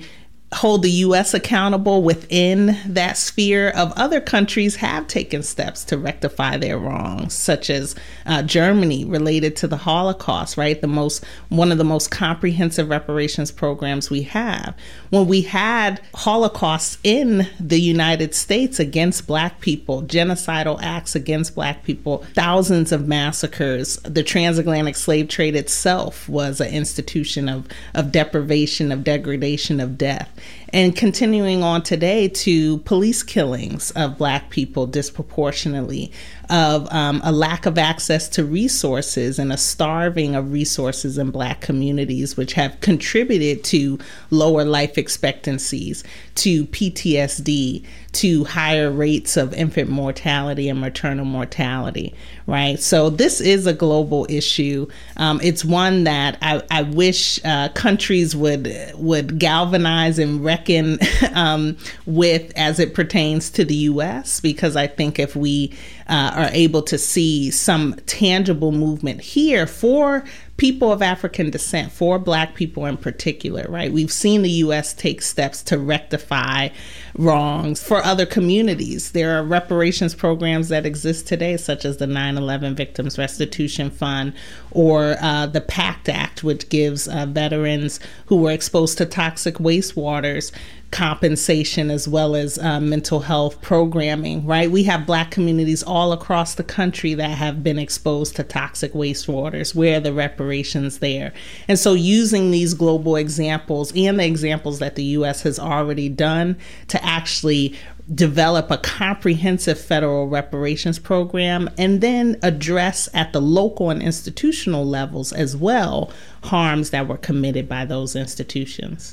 hold the U S accountable within that sphere of other countries have taken steps to rectify their wrongs, such as uh, Germany related to the Holocaust, right? The most, one of the most comprehensive reparations programs we have. When we had Holocausts in the United States against Black people, genocidal acts against Black people, thousands of massacres, the transatlantic slave trade itself was an institution of, of deprivation, of degradation, of death. And continuing on today to police killings of Black people disproportionately, of um, a lack of access to resources and a starving of resources in Black communities, which have contributed to lower life expectancies, to P T S D, to higher rates of infant mortality and maternal mortality, right? So this is a global issue. Um, it's one that I, I wish uh, countries would would galvanize and reckon um, with as it pertains to the U S, because I think if we uh, are able to see some tangible movement here for people of African descent, for Black people in particular, right? We've seen the U S take steps to rectify wrongs for other communities. There are reparations programs that exist today, such as the nine eleven Victims Restitution Fund, or uh, the PACT Act, which gives uh, veterans who were exposed to toxic wastewaters compensation, as well as uh, mental health programming, right? We have Black communities all across the country that have been exposed to toxic wastewaters. Where are the reparations there? And so using these global examples and the examples that the U S has already done to actually develop a comprehensive federal reparations program, and then address at the local and institutional levels as well harms that were committed by those institutions.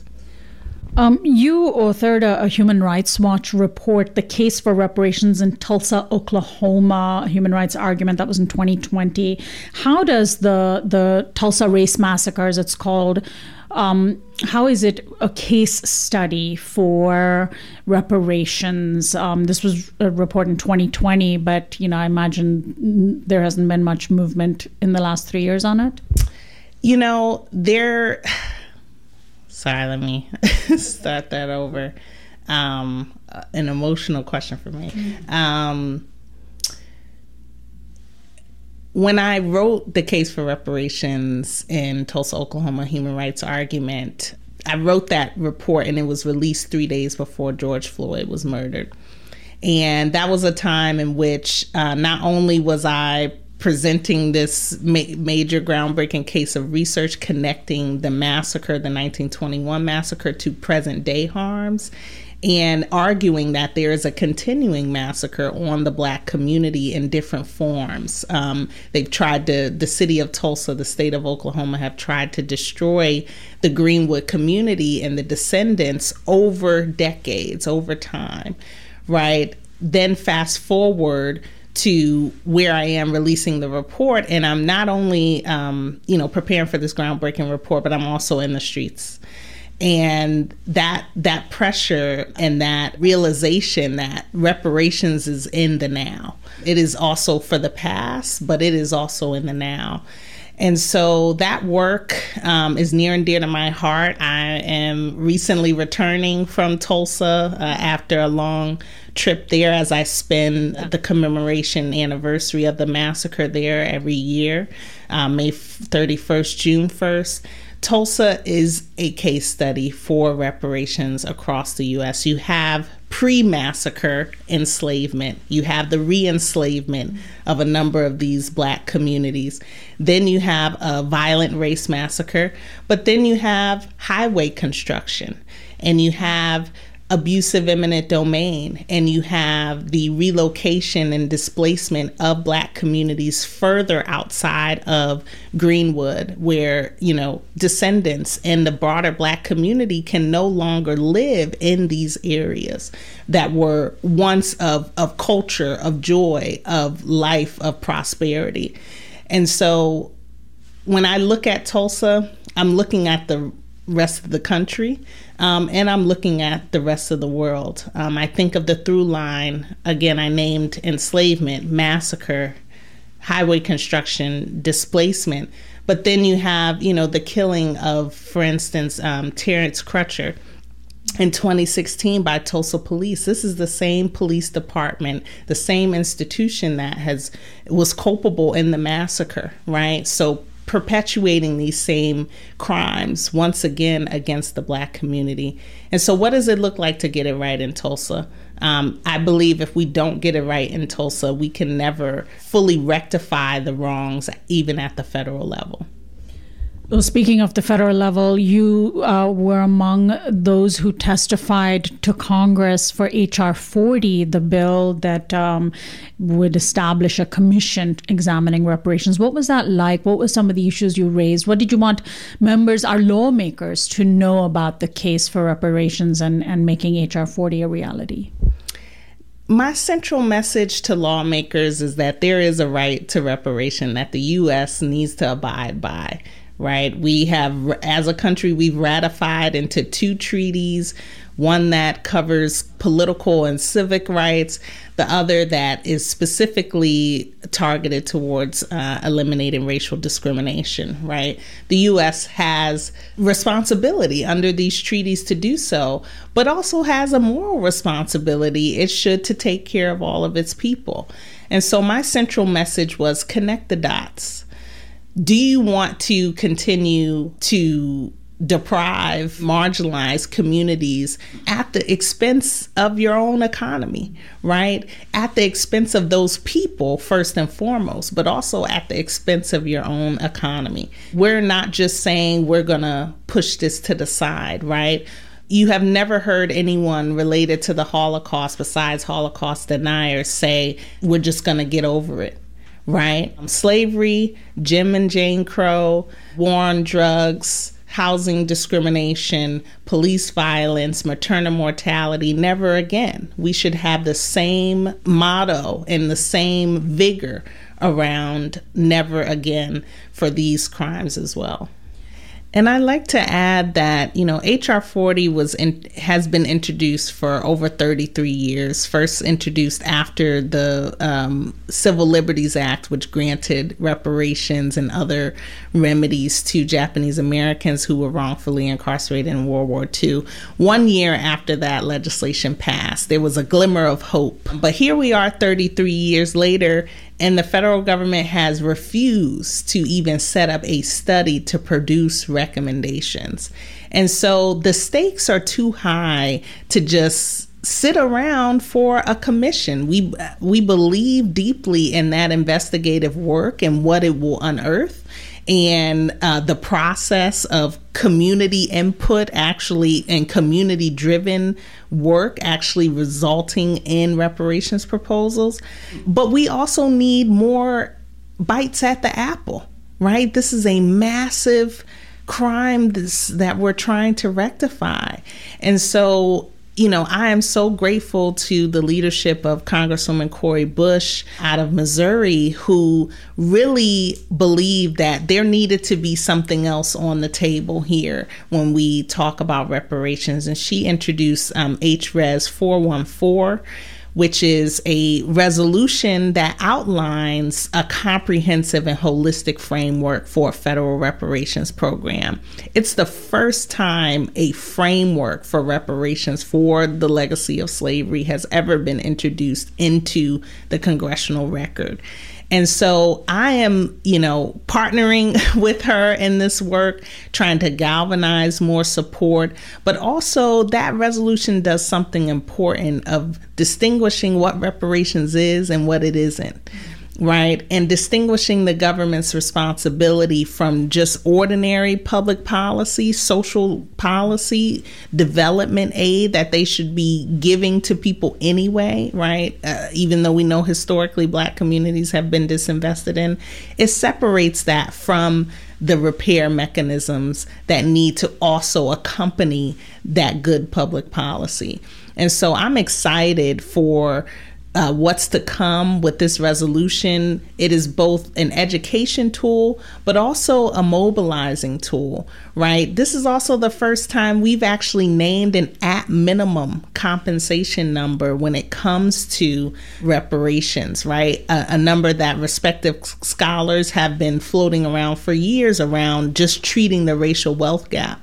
Um, you authored a, a Human Rights Watch report, The Case for Reparations in Tulsa, Oklahoma, a human rights argument. That was in twenty twenty. How does the, the Tulsa Race Massacre, as it's called, um, how is it a case study for reparations? Um, this was a report in twenty twenty, but, you know, I imagine there hasn't been much movement in the last three years on it. You know, there... Sorry, let me start that over. Um, an emotional question for me. Um, when I wrote The Case for Reparations in Tulsa, Oklahoma, Human Rights Argument, I wrote that report and it was released three days before George Floyd was murdered. And that was a time in which uh, not only was I presenting this ma- major groundbreaking case of research connecting the massacre, the nineteen twenty-one massacre, to present day harms, and arguing that there is a continuing massacre on the Black community in different forms. Um, they've tried to, the city of Tulsa, the state of Oklahoma, have tried to destroy the Greenwood community and the descendants over decades, over time, right? Then fast forward to where I am releasing the report, and I'm not only, um, you know, preparing for this groundbreaking report, but I'm also in the streets. And that that pressure and that realization that reparations is in the now. It is also for the past, but it is also in the now. And so that work um, is near and dear to my heart. I am recently returning from Tulsa uh, after a long trip there, as I spend the commemoration anniversary of the massacre there every year, uh, May thirty-first, June first. Tulsa is a case study for reparations across the U S. You have pre-massacre enslavement. You have the re-enslavement of a number of these Black communities. Then you have a violent race massacre, but then you have highway construction, and you have abusive eminent domain, and you have the relocation and displacement of Black communities further outside of Greenwood, where, you know, descendants and the broader Black community can no longer live in these areas that were once of, of culture, of joy, of life, of prosperity. And so when I look at Tulsa, I'm looking at the rest of the country, um, and I'm looking at the rest of the world. Um, I think of the through line, again, I named enslavement, massacre, highway construction, displacement, but then you have, you know, the killing of, for instance, um, Terrence Crutcher, in twenty sixteen by Tulsa Police. This is the same police department, the same institution that has was culpable in the massacre, right? So perpetuating these same crimes once again against the Black community. And so what does it look like to get it right in Tulsa? Um, I believe if we don't get it right in Tulsa, we can never fully rectify the wrongs, even at the federal level. Well, speaking of the federal level, you uh, were among those who testified to Congress for H R forty, the bill that um, would establish a commission examining reparations. What was that like? What were some of the issues you raised? What did you want members, our lawmakers, to know about the case for reparations and, and making H R forty a reality? My central message to lawmakers is that there is a right to reparation that the U S needs to abide by. Right. We have, as a country, we've ratified into two treaties, one that covers political and civic rights, the other that is specifically targeted towards uh, eliminating racial discrimination. Right. The U S has responsibility under these treaties to do so, but also has a moral responsibility. It should to take care of all of its people. And so my central message was connect the dots. Do you want to continue to deprive marginalized communities at the expense of your own economy, right? At the expense of those people, first and foremost, but also at the expense of your own economy. We're not just saying we're going to push this to the side, right? You have never heard anyone related to the Holocaust besides Holocaust deniers say, we're just going to get over it. Right? Slavery, Jim and Jane Crow, war on drugs, housing discrimination, police violence, maternal mortality, never again. We should have the same motto and the same vigor around never again for these crimes as well. And I'd like to add that, you know, H R forty was in, has been introduced for over thirty-three years, first introduced after the um, Civil Liberties Act, which granted reparations and other remedies to Japanese Americans who were wrongfully incarcerated in World War Two. One year after that legislation passed, there was a glimmer of hope. But here we are thirty-three years later, and the federal government has refused to even set up a study to produce recommendations. And so the stakes are too high to just sit around for a commission. We we believe deeply in that investigative work and what it will unearth, and uh, the process of community input actually and community driven work actually resulting in reparations proposals. But we also need more bites at the apple, right? This is a massive crime this, that we're trying to rectify. And so, you know, I am so grateful to the leadership of Congresswoman Cori Bush out of Missouri, who really believed that there needed to be something else on the table here when we talk about reparations. And she introduced um, H Res four one four, which is a resolution that outlines a comprehensive and holistic framework for a federal reparations program. It's the first time a framework for reparations for the legacy of slavery has ever been introduced into the congressional record. And so I am, you know, partnering with her in this work, trying to galvanize more support. But also that resolution does something important of distinguishing what reparations is and what it isn't. Right. And distinguishing the government's responsibility from just ordinary public policy, social policy, development aid that they should be giving to people anyway. Right. Uh, even though we know historically Black communities have been disinvested in, it separates that from the repair mechanisms that need to also accompany that good public policy. And so I'm excited for Uh, what's to come with this resolution. It is both an education tool, but also a mobilizing tool, right? This is also the first time we've actually named an at minimum compensation number when it comes to reparations, right? A, a number that respective scholars have been floating around for years around just treating the racial wealth gap.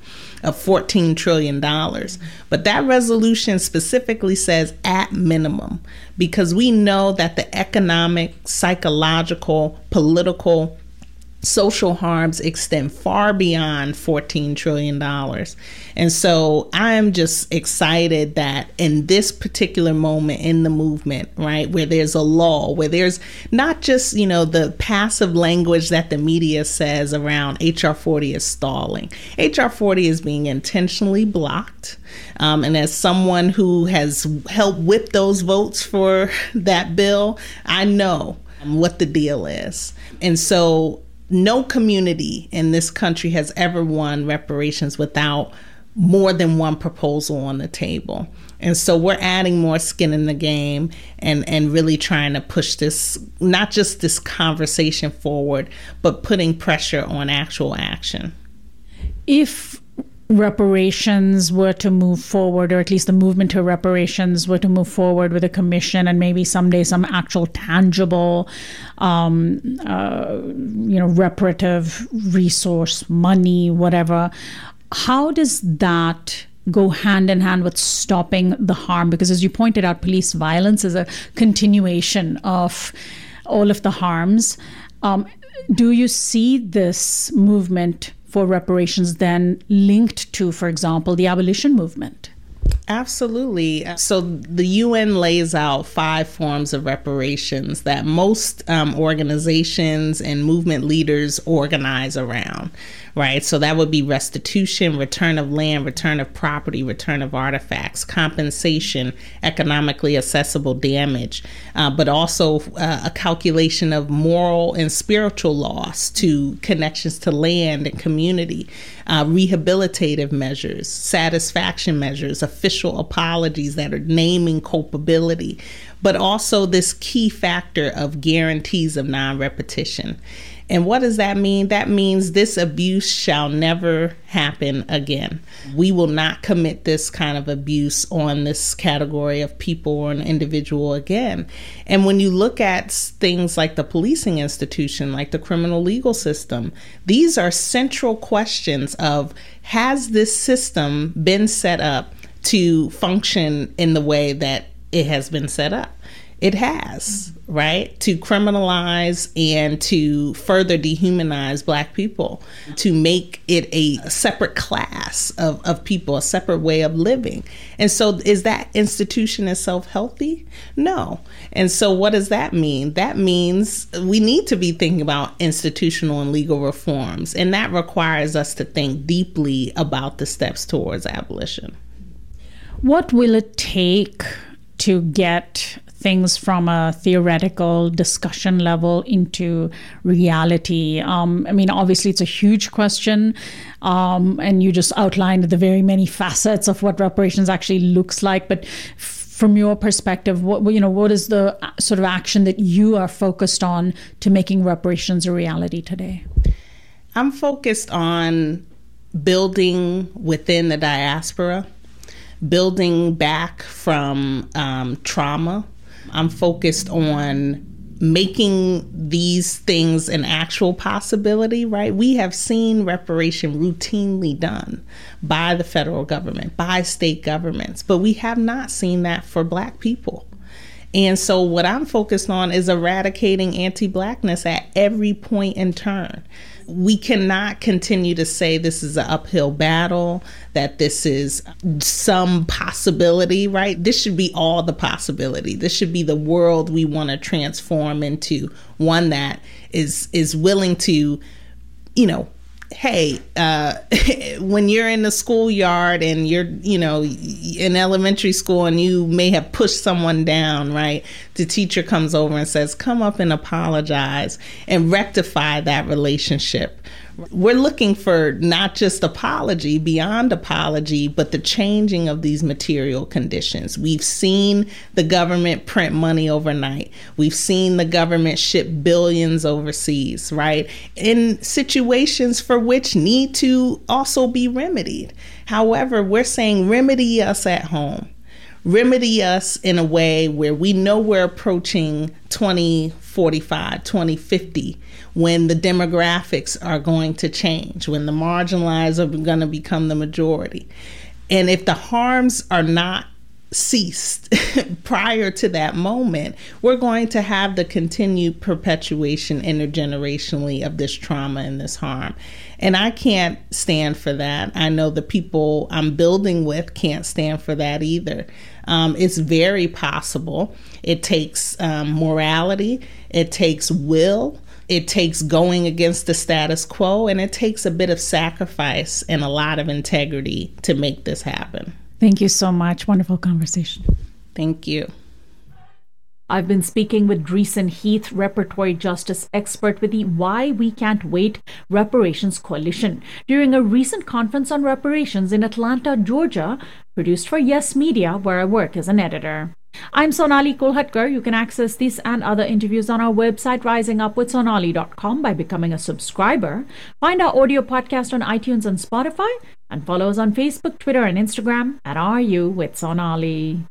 of fourteen trillion dollars. But that resolution specifically says at minimum, because we know that the economic, psychological, political, social harms extend far beyond fourteen trillion dollars. And so I am just excited that in this particular moment in the movement, right, where there's a law, where there's not just, you know, the passive language that the media says around H R forty is stalling. H R forty is being intentionally blocked. Um, and as someone who has helped whip those votes for that bill, I know what the deal is. And so no community in this country has ever won reparations without more than one proposal on the table. And so we're adding more skin in the game and, and really trying to push this, not just this conversation forward, but putting pressure on actual action. If reparations were to move forward, or at least the movement to reparations were to move forward with a commission and maybe someday some actual tangible, um, uh, you know, reparative resource, money, whatever, how does that go hand in hand with stopping the harm? Because as you pointed out, police violence is a continuation of all of the harms. Um, do you see this movement for reparations then linked to, for example, the abolition movement? Absolutely. So the U N lays out five forms of reparations that most um, organizations and movement leaders organize around, right? So that would be restitution, return of land, return of property, return of artifacts, compensation, economically accessible damage, uh, but also uh, a calculation of moral and spiritual loss to connections to land and community, uh, rehabilitative measures, satisfaction measures, official apologies that are naming culpability, but also this key factor of guarantees of non-repetition. And what does that mean? That means this abuse shall never happen again. We will not commit this kind of abuse on this category of people or an individual again. And when you look at things like the policing institution, like the criminal legal system, these are central questions of, has this system been set up to function in the way that it has been set up? It has, right? To criminalize and to further dehumanize Black people, to make it a separate class of, of people, a separate way of living. And so is that institution itself healthy? No. And so what does that mean? That means we need to be thinking about institutional and legal reforms. And that requires us to think deeply about the steps towards abolition. What will it take to get things from a theoretical discussion level into reality? Um, I mean, obviously, it's a huge question, um, and you just outlined the very many facets of what reparations actually looks like. But from your perspective, what you know, what is the sort of action that you are focused on to making reparations a reality today? I'm focused on building within the diaspora, building back from um, trauma. I'm focused on making these things an actual possibility, right? We have seen reparation routinely done by the federal government, by state governments, but we have not seen that for Black people. And so what I'm focused on is eradicating anti-Blackness at every point and turn. We cannot continue to say this is an uphill battle, that this is some possibility, right? This should be all the possibility. This should be the world we want to transform into one that is is willing to, you know, hey, uh, when you're in the schoolyard and you're, you know, in elementary school and you may have pushed someone down, right? The teacher comes over and says, come up and apologize and rectify that relationship. We're looking for not just apology, beyond apology, but the changing of these material conditions. We've seen the government print money overnight. We've seen the government ship billions overseas, right? In situations for which need to also be remedied. However, we're saying remedy us at home. remedy us in a way where we know we're approaching twenty forty-five, twenty fifty, when the demographics are going to change, when the marginalized are going to become the majority. And if the harms are not ceased prior to that moment, we're going to have the continued perpetuation intergenerationally of this trauma and this harm. And I can't stand for that. I know the people I'm building with can't stand for that either. Um, it's very possible. It takes um, morality, it takes will, it takes going against the status quo, and it takes a bit of sacrifice and a lot of integrity to make this happen. Thank you so much. Wonderful conversation. Thank you. I've been speaking with Dreesen Heath, repertory justice expert with the Why We Can't Wait Reparations Coalition, during a recent conference on reparations in Atlanta, Georgia, produced for Yes Media, where I work as an editor. I'm Sonali Kolhatkar. You can access this and other interviews on our website, rising up with sonali dot com, by becoming a subscriber. Find our audio podcast on iTunes and Spotify, and follow us on Facebook, Twitter, and Instagram at R U with Sonali.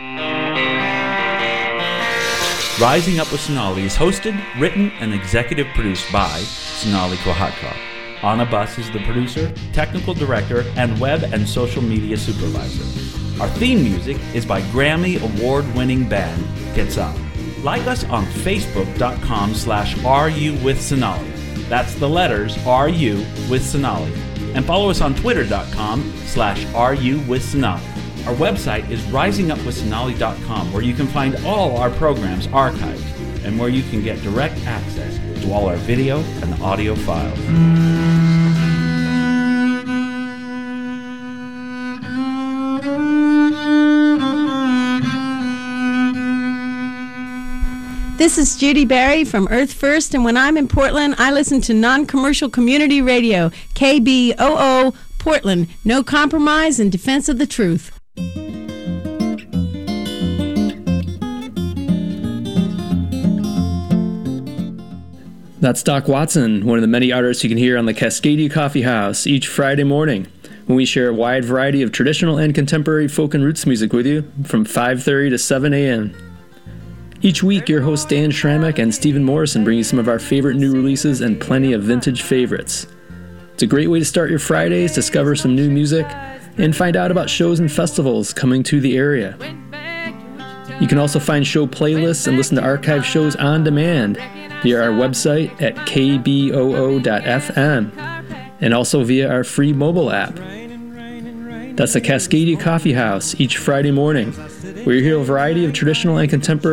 Rising Up with Sonali is hosted, written, and executive produced by Sonali Kolhatkar. Anna Buss is the producer, technical director, and web and social media supervisor. Our theme music is by Grammy Award-winning band Gets Up. Like us on Facebook.com slash RU with Sonali. That's the letters R U with Sonali. And follow us on Twitter.com slash RU with Sonali. Our website is rising up with sonali dot com, where you can find all our programs archived and where you can get direct access to all our video and audio files. This is Judy Barry from Earth First, and when I'm in Portland, I listen to non-commercial community radio, K B O O Portland. No compromise in defense of the truth. That's Doc Watson, one of the many artists you can hear on the Cascadia Coffee House each Friday morning, when we share a wide variety of traditional and contemporary folk and roots music with you from five thirty to seven a.m. Each week, your hosts Dan Schramek and Stephen Morrison bring you some of our favorite new releases and plenty of vintage favorites. It's a great way to start your Fridays, discover some new music, and find out about shows and festivals coming to the area. You can also find show playlists and listen to archive shows on demand via our website at k b o o dot f m and also via our free mobile app. That's the Cascadia Coffee House each Friday morning, where you hear a variety of traditional and contemporary